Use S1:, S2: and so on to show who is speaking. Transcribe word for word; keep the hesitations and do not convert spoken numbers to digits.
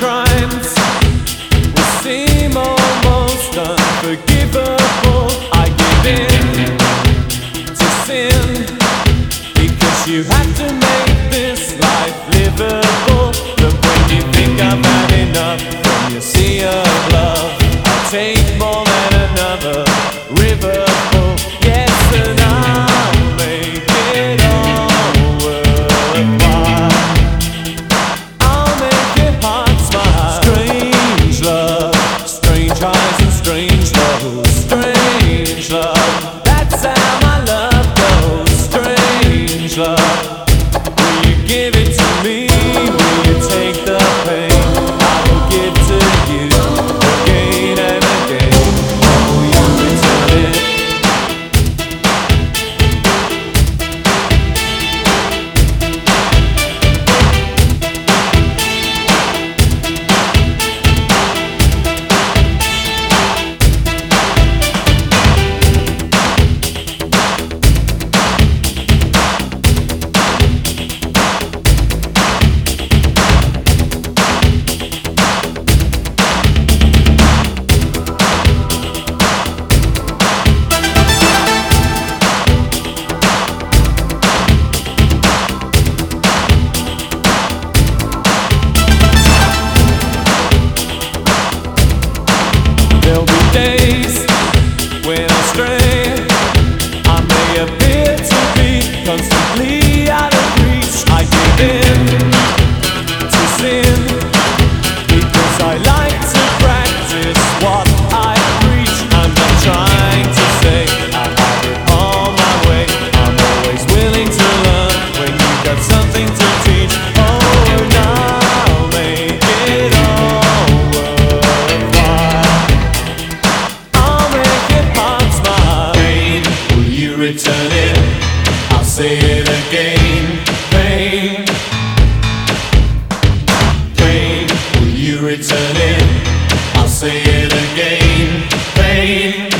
S1: crimes will seem almost unforgivable. I give in to sin because you have to make this life livable. But when you think I've had enough from your sea of love, I'll take more than another river full. Yes, and I'll make it all worthwhile. I'll make your heart smile. Strange love, strange highs and strange lows. Strange love, that's how my love goes. Strange love, will you give it to me? Will you take the pain I will give to you again and again? Will you return it? There'll be days when I stray. I may appear to be constantly out of reach. I give in to sin because I like to practice what I preach. I'm not trying to say I have it all my way. I'm always willing to learn when you've got something to teach. Oh, and I'll make it all worthwhile. I'll make your heart smile. Pain, will you return it? I'll say it again. Pain, pain, will you return it? I'll say it again. Pain.